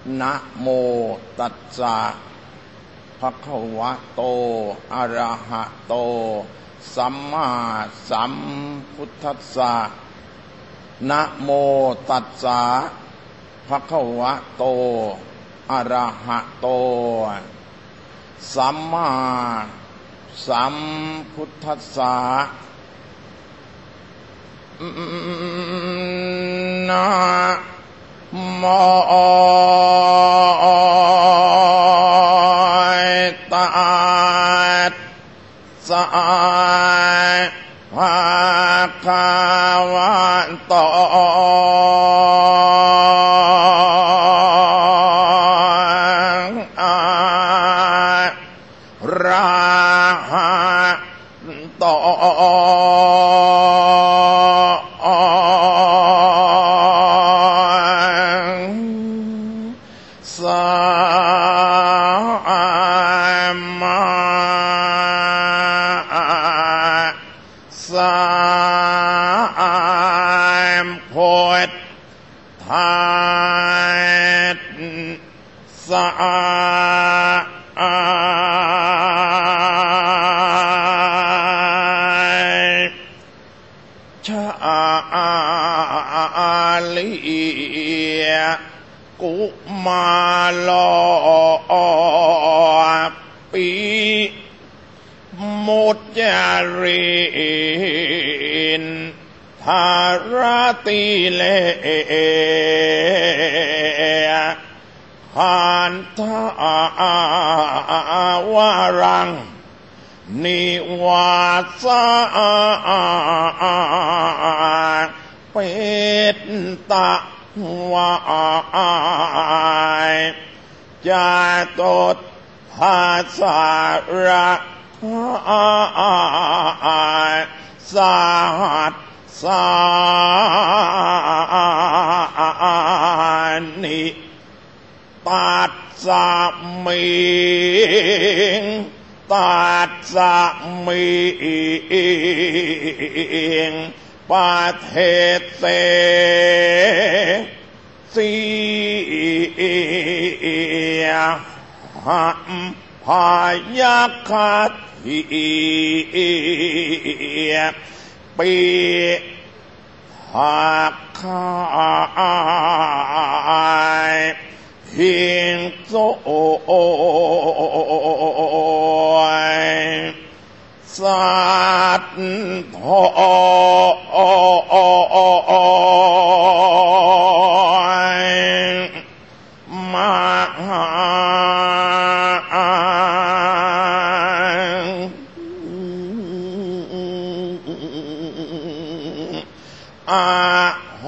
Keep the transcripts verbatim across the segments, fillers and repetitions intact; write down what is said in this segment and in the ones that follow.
นะโมตัสสะภะคะวะโตอะระหะโตสัมมาสัมพุทธัสสะนะโมตัสสะภะคะวะโตอะระหะโตสัมมาสัมพุทธัสสะนะโมตัสสะภะคะวะโตอะระหะโตกุมาโลปิมุจจารินธารติเลขันธาวรังนิวาสาเปตตะวายจาตุภาษาระสหัสสานิตัสสะมิงตัสสะมิงปะเทเตสีหัมพายัคติปิหักขายหิงโซสัตโธมหาอาโห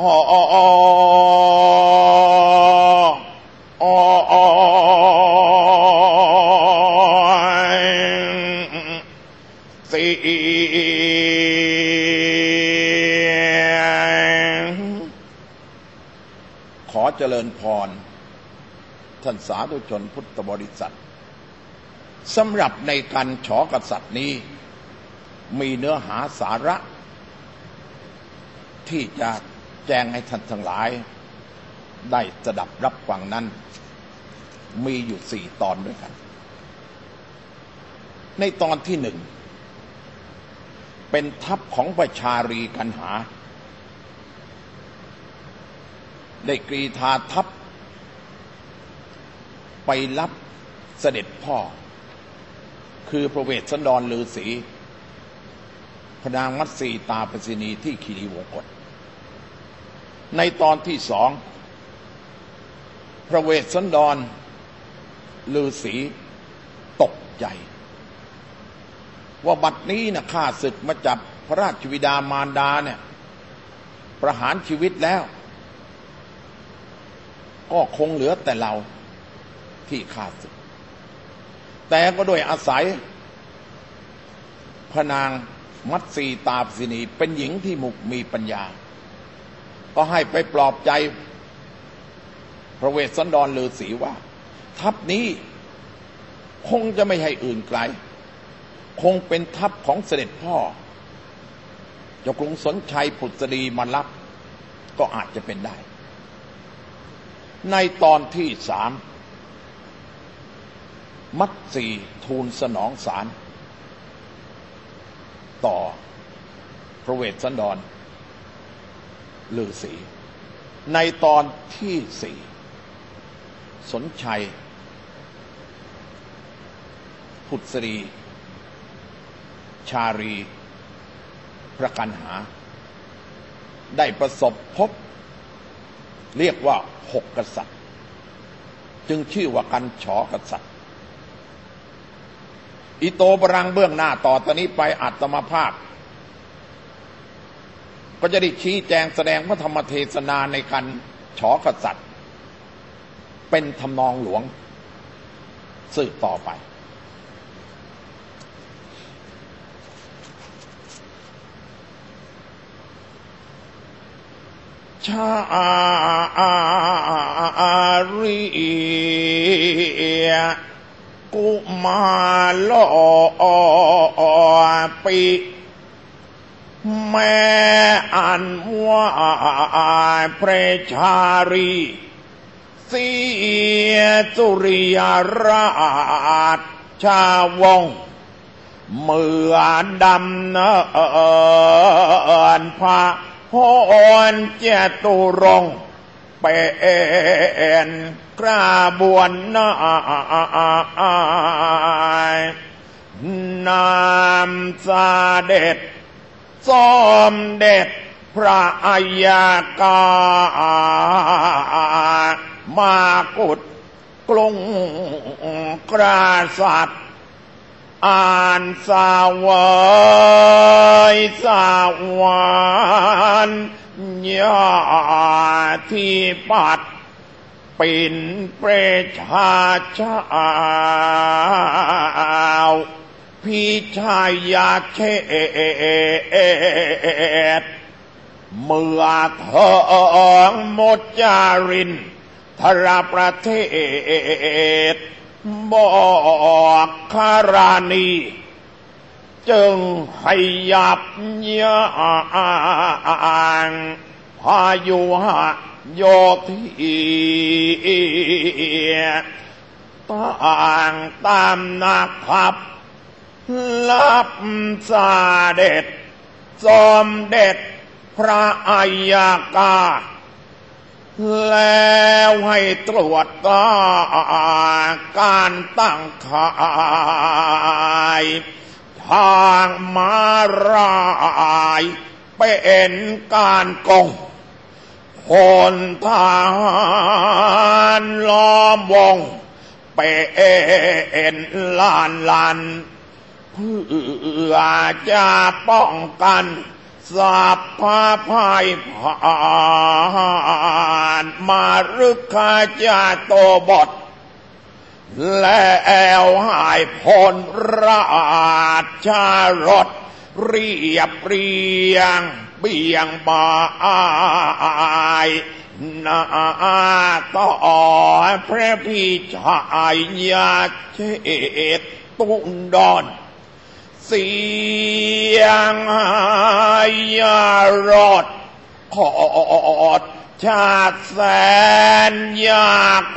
ขอเจริญพรท่านสาธุชนพุทธบริษัทสำหรับในการฉอกษัตริย์นี้มีเนื้อหาสาระที่จะแจ้งให้ท่านทั้งหลายได้สดับรับฟังนั้นมีอยู่สี่ตอนด้วยกันในตอนที่หนึ่งเป็นทัพของประชารีกันหาได้กรีธาทัพไปรับเสด็จพ่อคือพระเวสสันดรฤาษีพระนางมัตสีตาปสินีที่คีรีวงกฏในตอนที่สองพระเวสสันดรฤาษีตกใจว่าบัดนี้นะข้าศึกมาจับพระราชบิดามารดาเนี่ยประหารชีวิตแล้วก็คงเหลือแต่เราที่ข้าศึกแต่ก็โดยอาศัยพระนางมัตสีตาปสินีเป็นหญิงที่มุกมีปัญญาก็ให้ไปปลอบใจพระเวสสันดรฤาษีว่าทัพนี้คงจะไม่ให้อื่นไกลคงเป็นทัพของเสด็จพ่อเจ้ากรุงสนชัยผุดสดีมารับก็อาจจะเป็นได้ในตอนที่สามมัตสีทูลสนองศาลต่อพระเวสสันดรฤาษีในตอนที่สี่สนชัยพุทธรีชารีประกันหาได้ประสบพบเรียกว่าหกกษัตริย์จึงชื่อว่ากันฉอกษัตริย์อิโตปรังเบื้องหน้าต่อตอนนี้ไปอาตมาภาพก็จะได้ชี้แจงแสดงพระธรรมเทศนาในกันฉอกษัตริย์เป็นทำนองหลวงสืบต่อไปชารีกุมาโลปิแม่อันว่าพระชารีเสียสุริยราชชาวงศ์เมื่อดำเนินพระพรเจตุรงค์เป็นกระบวนนานามเสด็จสมเด็จพระอัยกามากุฏกรุงกษัตริย์อ่านสาวายสาวานญาธิปัตย์เป็นประชาชาวพิชัยเขตเมื่อเถิงมดจารินทรประเทศบอกคารานีจึงให้ยับยั้งพายุหะโยธีต่างตามนักขับรับเสด็จสมเด็จพระอัยกาแล้วให้ตรวจตาการตั้งข่ายทางมารายเป็นการกองพลทหารล้อมวงเป็นล้านล้านเพื่อจะป้องกันสัพพะภัยผ่านมารึกขจาโตบทแล้วหายพ้นราชรถเรียบเรียงเบี่ยงบายนาต่อพระพิชัยยาเชตตุดรเสียงยารดขอดชาติแสนยาก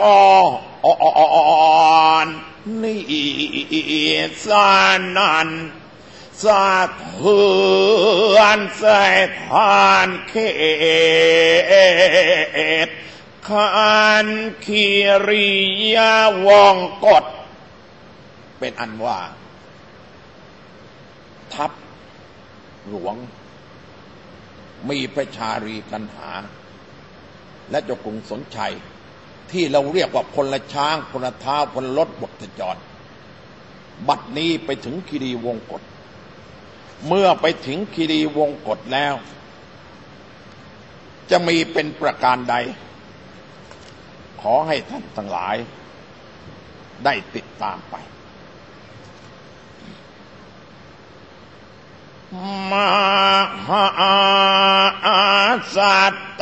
รนี่สานันสะเทือนสายทานเขตขันคีรียาวงกฎเป็นอันว่าทัพหลวงมีพระชารีกันหาและเจ้ากรุงสนชัยที่เราเรียกว่าพลช้างพลท้าวพลรถบทจรบัดนี้ไปถึงคีรีวงกฏเมื่อไปถึงคีรีวงกฏแล้วจะมีเป็นประการใดขอให้ท่านทั้งหลายได้ติดตามไปมหาสัตต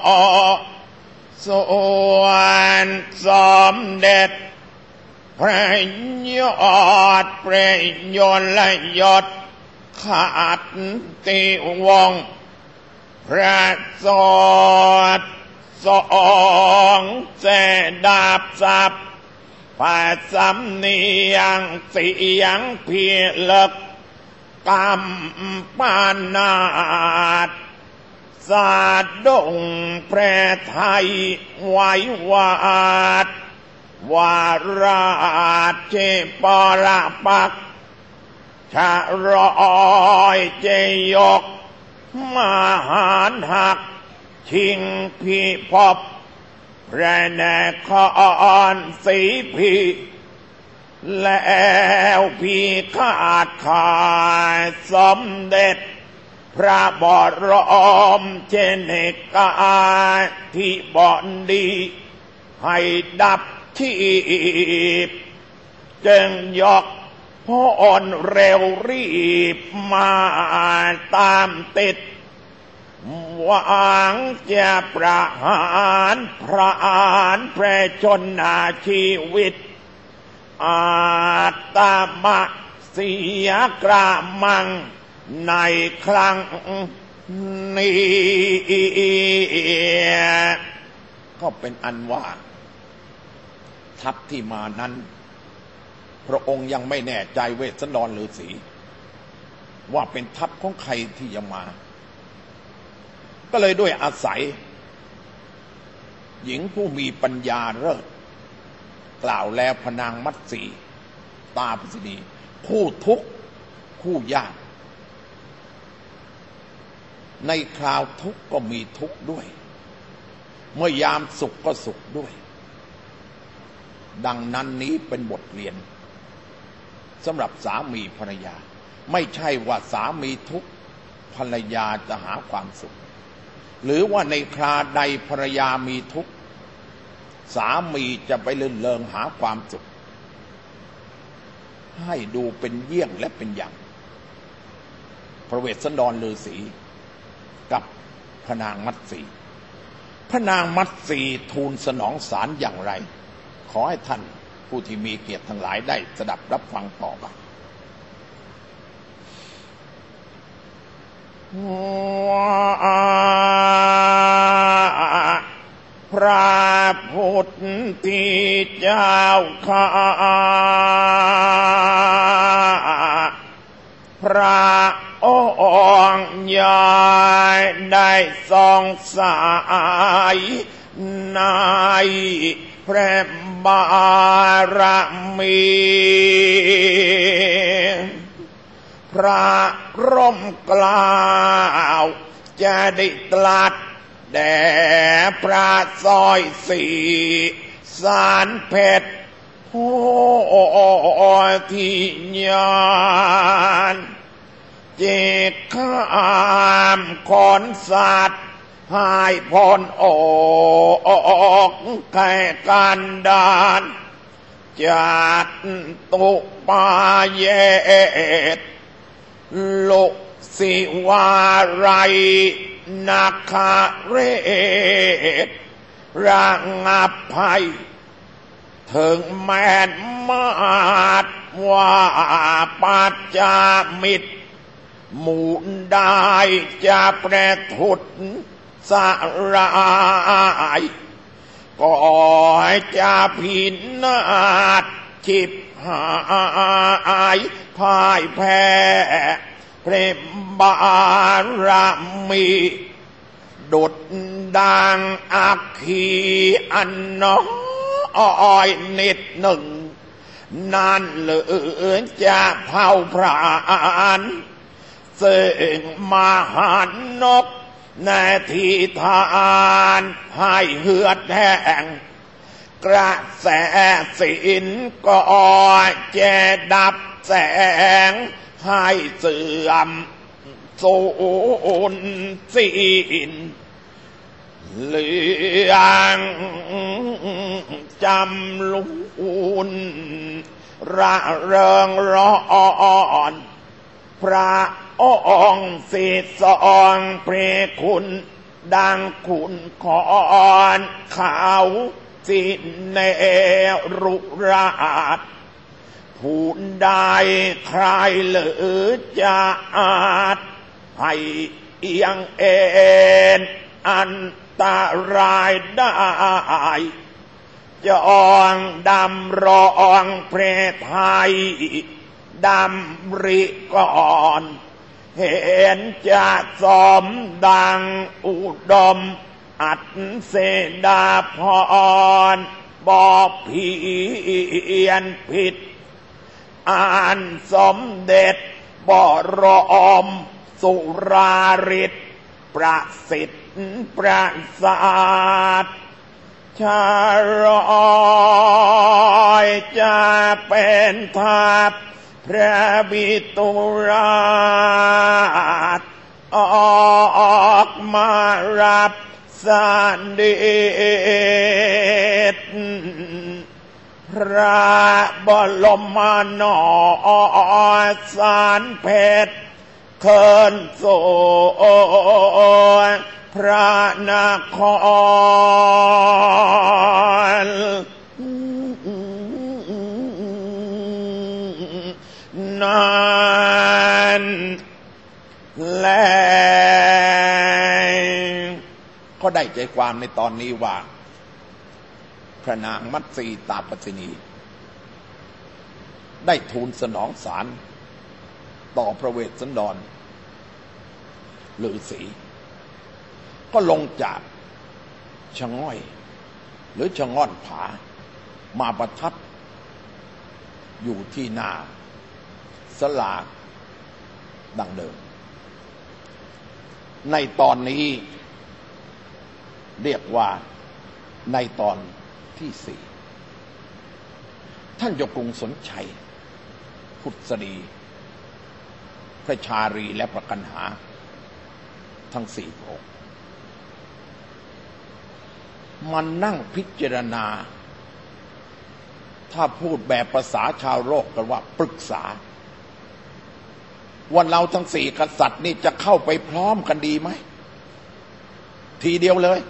ส่วนสมเด็จพระยอดพระยนต์และยศขัตติวงศ์พระโสดสองแสดาบสับผาสำเนียงเสียงเพียลกกำปานาดสาดงแพร่ไทยไว้วาดวาราเจปราปักชะรอยเจยกมหานหักชิงพีพบแพร่แนคอนสีพีแล้วพีขาดขาดสมเด็จพระบรมเจเนกาธิบดีให้ดับที่จึงยกพรเร็วรีบมาตามติดหวังจะประหารพระอานแพร่ชนนาชีวิตอาตมะเสียกระมังในครั้งนี้ก็เป็นอันว่าทัพที่มานั้นพระองค์ยังไม่แน่ใจเวสสันดรฤาษีว่าเป็นทัพของใครที่จะมาก็เลยด้วยอาศัยหญิงผู้มีปัญญาเลิศกล่าวแล้วพนางมัตสีตาพิษณีคู่ทุกข์คู่ยากในคราวทุกข์ก็มีทุกข์ด้วยเมื่อยามสุขก็สุขด้วยดังนั้นนี้เป็นบทเรียนสำหรับสามีภรรยาไม่ใช่ว่าสามีทุกข์ภรรยาจะหาความสุขหรือว่าในคราใดภรรยามีทุกข์สามีจะไปเลื่อนเลิงหาความสุขให้ดูเป็นเยี่ยงและเป็นอย่างพระเวสสันดรฤาษีกับพระนางมัตสีพระนางมัตสีทูลสนองศาลอย่างไรขอให้ท่านผู้ที่มีเกียรติทั้งหลายได้สดับรับฟังต่อไปพระพุทธเจ้าข้าพระองค์ใหญ่ได้ทรงสายในพระบารมีพระร่มเกล้าจะได้ตรัสแด่พระสร้อยสีสารเพชรผู้ที่ญาณเจกข้ามขอนสัตว์หายพรออกแก่กันดานจัดตุปาเยตลุสิวาไรนาคาเรศระงับภัยถึงแม้นมาดว่าปัจจามิตรหมู่ได้จะประทุษสรายก็จะพินาศฉิบหายพ่ายแพ้พระบารมีดุจดังอัคคีอันน้อยนิดหนึ่งนั่นเหลือจะเผาพรานซึ่งมหันกนาทีทานให้เหือดแห้งกระแสสินก็จะดับแสงให้เสื่อมสูญสิ้นเหลืองจำลุนระเริงร้อนพระองค์สิทธิสองพระคุณดังคุณขอนเขาสิเนรุราชผู้ใดใครหรือจะอาจให้เอียงเอ็นอันตรายได้จองดำรองเพรไทยดำริก่อนเห็นจะสมดังอุดมอัดเสดาพรบอกเพียนผิดอ่านสมเด็จบรมสุราริศประสิทธิ์ประสาทชารอยจะเป็นทัพพระบิตุราชออกมารับเสด็จพระบรมนสารเพชรเคินโสพระนครนั้นแลก็ได้ใจความในตอนนี้ว่าพระนางมัตสีตาปสินีได้ทูลสนองศาลต่อพระเวสสันดรฤาษีก็ลงจากชะง่อยหรือชะง่อนผามาประทับอยู่ที่หน้าศาลาดังเดิมในตอนนี้เรียกว่าในตอนที่สี่ท่านเจ้ากรุงสนชัยพุทธดีพระชารีและพระกันหาทั้งสี่พระองค์มันนั่งพิจารณาถ้าพูดแบบภาษาชาวโลกกันว่าปรึกษาว่าเราทั้งสี่กษัตริย์นี่จะเข้าไปพร้อมกันดีไหมทีเดียวเลย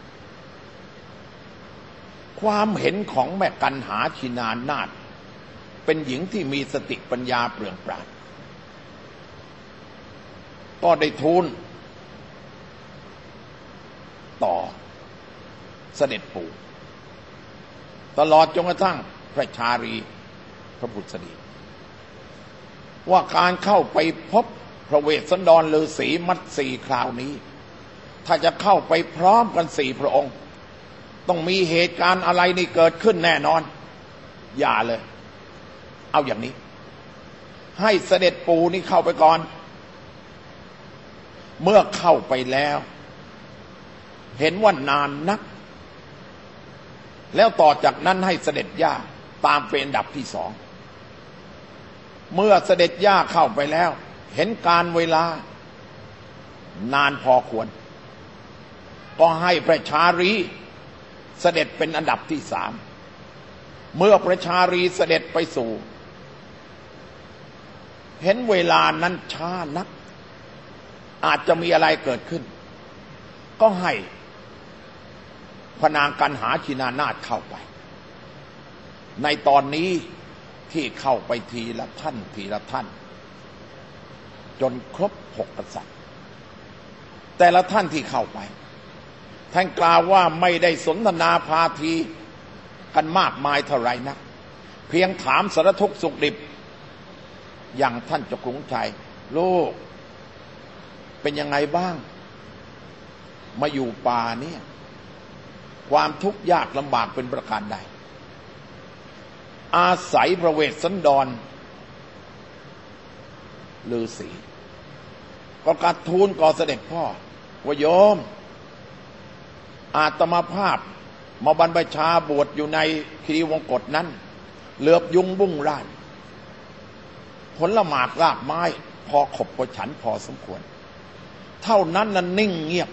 ความเห็นของแม่กันหาชินานาถเป็นหญิงที่มีสติปัญญาเปลืองปราดก็ได้ทูลต่อเสด็จปู่ตลอดจนกระทั่งพระชารีพระพุทธดีว่าการเข้าไปพบพระเวสสันดรฤาษีมัตสีคราวนี้ถ้าจะเข้าไปพร้อมกันสี่พระองค์ต้องมีเหตุการณ์อะไรนี่เกิดขึ้นแน่นอนอย่าเลยเอาอย่างนี้ให้เสด็จปู่นี่เข้าไปก่อนเมื่อเข้าไปแล้วเห็นว่านานนักแล้วต่อจากนั้นให้เสด็จย่าตามเป็นอันดับที่สองเมื่อเสด็จย่าเข้าไปแล้วเห็นการเวลานานพอควรก็ให้พระชารีเสด็จเป็นอันดับที่สามเมื่อพระชารีเสด็จไปสู่เห็นเวลานั้นช้านักอาจจะมีอะไรเกิดขึ้นก็ให้พระนางกันหาชินานาถเข้าไปในตอนนี้ที่เข้าไปทีละท่านทีละท่านจนครบหกกษัตริย์แต่ละท่านที่เข้าไปท่านกล่าวว่าไม่ได้สนทนาพาทีกันมากมายเท่าไรนักเพียงถามสารทุกข์สุขดิบอย่างท่านเจ้ากรุงชัยลูกเป็นยังไงบ้างมาอยู่ป่าเนี่ยความทุกข์ยากลำบากเป็นประการใดอาศัยพระเวสสันดรฤาษีก็กราบทูลก่อเสด็จพ่อว่าโยมอาตมาภาพมาบรรพชาบวชอยู่ในคีรีวงกฏนั้นเหลือบยุงบุ้งร่านผลละหมากรากไม้พอขบพอฉันพอสมควรเท่านั้นนั้นนิ่งเงียบ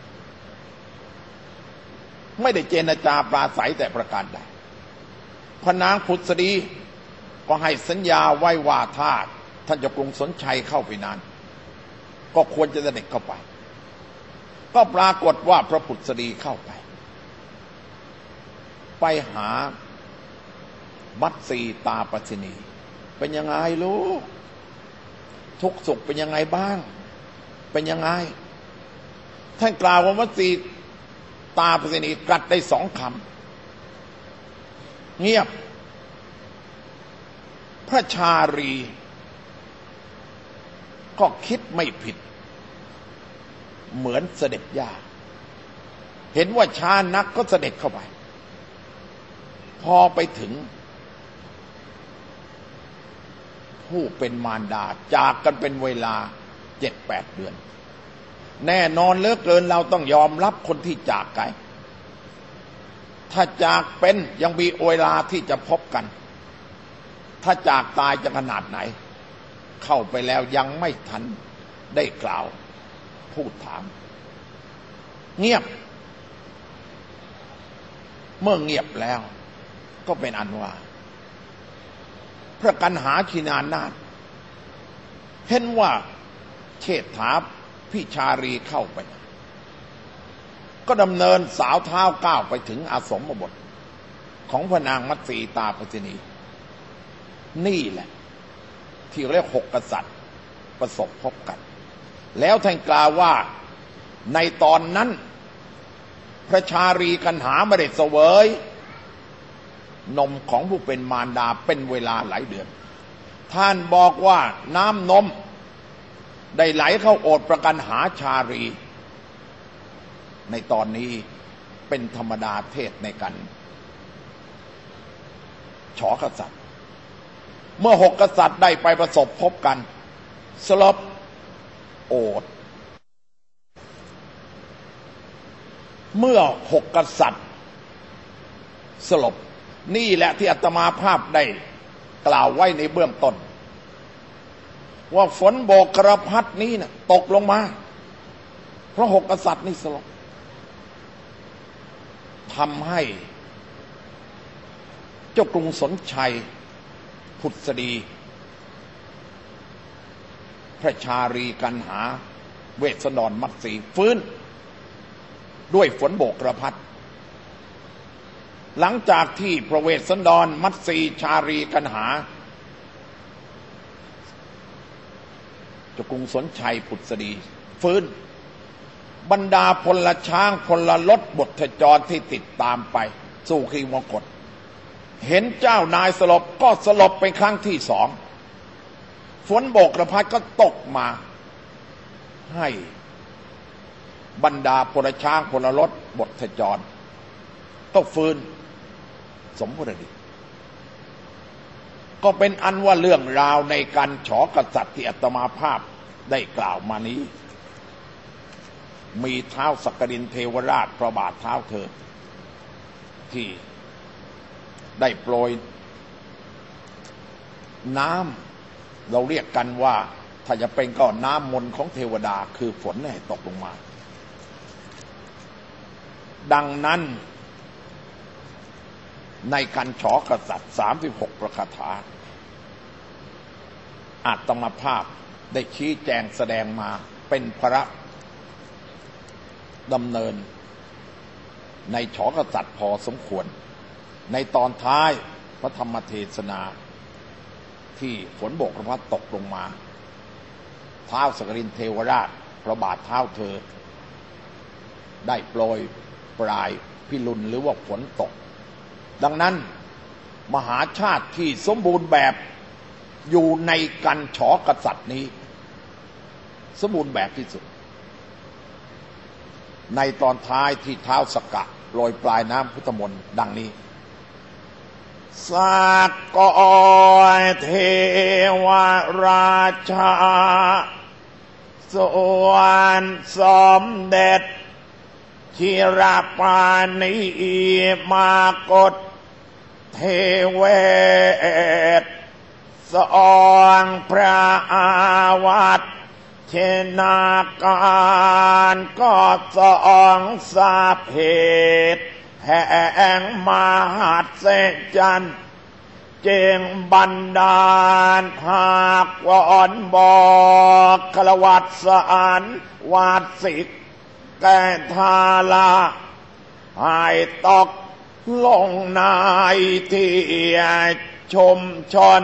ไม่ได้เจรจาปราศัยแต่ประการใดพระนางพุทธดีก็ให้สัญญาไว้ว่าถ้าท่านเจ้ากรุงสนชัยเข้าไปนานก็ควรจะเสด็จเข้าไปก็ปรากฏว่าพระพุทธดีเข้าไปไปหามัตสีตาปสินีเป็นยังไงลูกทุกสุขเป็นยังไงบ้างเป็นยังไงท่านกล่าวว่ามัตสีตาปสินีกัดได้สองคำเงียบพระชารีก็คิดไม่ผิดเหมือนเสด็จย่าเห็นว่าช้านักก็เสด็จเข้าไปพอไปถึงผู้เป็นมารดาจากกันเป็นเวลาเจ็ดแปดเดือนแน่นอนเหลือเกินเราต้องยอมรับคนที่จากไกลถ้าจากเป็นยังมีเวลาที่จะพบกันถ้าจากตายจะขนาดไหนเข้าไปแล้วยังไม่ทันได้กล่าวพูดถามเงียบเมื่อเงียบแล้วก็เป็นอันว่าพระกันหาขีณานาถเห็นว่าเชษฐาพิชารีเข้าไปก็ดำเนินสาวเท้าก้าวไปถึงอาสมบทของพระนางมัตสีตาปสินีนี่แหละที่เรียกหกกษัตริย์ประสบพบกันแล้วท่านกล่าวว่าในตอนนั้นพระชารีกันหาไม่ได้เสวยนมของผู้เป็นมารดาเป็นเวลาหลายเดือนท่านบอกว่าน้ำนมได้ไหลเข้าโอษฐ์ประกันหาชารีในตอนนี้เป็นธรรมดาเทศในกันฉอกษัตริย์เมื่อหกกษัตริย์ได้ไปประสบพบกันสลบโอษฐ์เมื่อหกกษัตริย์สลบนี่แหละที่อาตมาภาพได้กล่าวไว้ในเบื้องต้นว่าฝนโบกกระพัดนี้นะตกลงมาเพราะหกกษัตริย์นี่สลบทำให้เจ้ากรุงสนชัยผุดสดีพระชารีกันหาเวสสันดรมัตสีฟื้นด้วยฝนโบกกระพัดหลังจากที่พระเวสสันดรมัตสีชารีกันหาเจ้ากรุงสนชัยผุดสดีฟื้นบรรดาพลช้างพลรถบทจรที่ติดตามไปสู่คีวกฏเห็นเจ้านายสลบก็สลบเป็นครั้งที่สองฝนโบกกระพัดก็ตกมาให้บรรดาพลช้างพลรถบทจรก็ฟื้นสมบูรณ์ดีก็เป็นอันว่าเรื่องราวในการฉอกษัตริย์ที่อาตมาภาพได้กล่าวมานี้มีเท้าสักกรินเทวราชพระบาทเท้าเธอที่ได้โปรยน้ำเราเรียกกันว่าถ้าจะเป็นก็น้ำมนต์ของเทวดาคือฝนให้ตกลงมาดังนั้นในการฉอกษัตริย์สามสิบหกประคาถาอาตมาภาพได้ชี้แจงแสดงมาเป็นพระดำเนินในฉอกษัตริย์พอสมควรในตอนท้ายพระธรรมเทศนาที่ฝนโบกกระพัดตกลงมาท้าวสักกรินเทวราชพระบาทเท้าเธอได้โปรยปลายพิรุณหรือว่าฝนตกดังนั้นมหาชาติที่สมบูรณ์แบบอยู่ในกันฉอกษัตริย์นี้สมบูรณ์แบบที่สุดในตอนท้ายที่เท้าสกกะโรยปลายน้ำพุทธมนต์ดังนี้สักกอยเทวราชาส่วนสมเด็จชิรปานีมากฏเทเวศสองพระอาวัตเชนาการก็สองสาเพศแห่งมหัศจรรย์จึงบันดาลหากวอนบอกคลวัตสารวาสิกแก่ทาลาให้ตกลงในที่ชมชน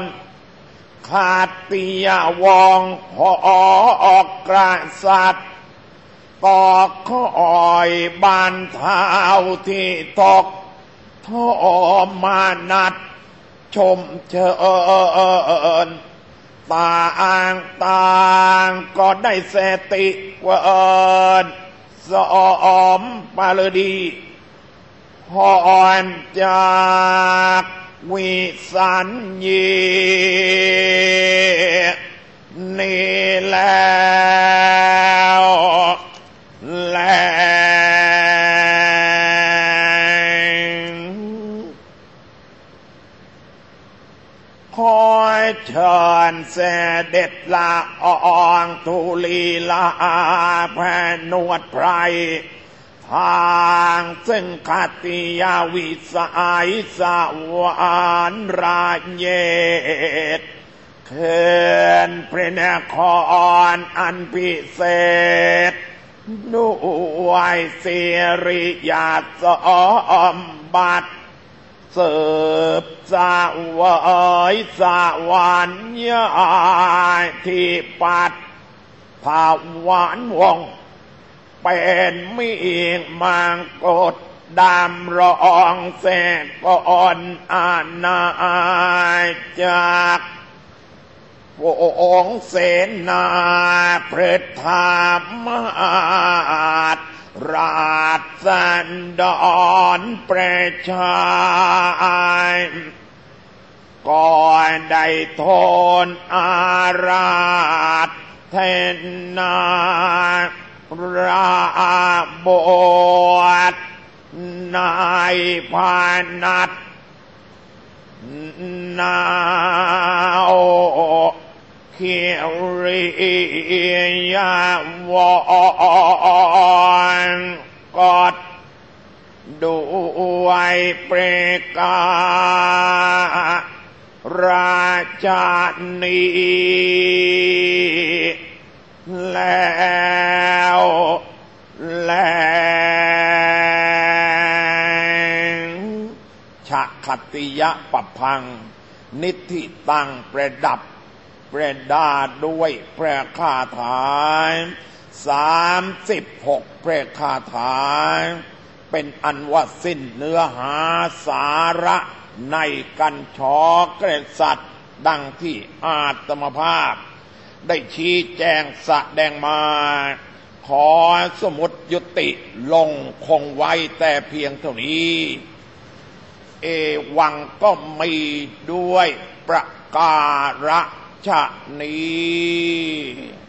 ขาดปิยวงหออกกระสัตก็คอยบานเท้าที่ตกทอมานัดชมเชิญต่างต่างก็ได้เสติเวินสอมปาลดีพรจากวิสัญญีนี่แล้วแลขอเชิญเสด็จละอองธุลีลาแผ่นวดไพรทางซึ่งคติยาวิสัยสวรรค์ราเยตเขินพระนครอันพิเศษด้วยสิริยาสมบัติสืบสวยสวรรค์ยายที่ปัดภาวานวงเป็นมีมังกรดำรองเสกอนอาณาจักรองค์เสนาพระธรรมราชสันดรประชาก่อนได้ทนอาราธแทนนาราบทนายพานัดนาวเขียวริยาวรกอดด้วยประการาชนีแล้วแลชะคติยะปะพังนิธิตังประดับประดาด้วยพระคาถาสามสิบหกพระคาถาเป็นอันว่าสิ้นเนื้อหาสาระในกัญชกษัตริย์ดังที่อาตมภาพได้ชี้แจงแสดงมาขอสมุดยุติลงคงไว้แต่เพียงเท่านี้เอวังก็มีด้วยประการฉะนี้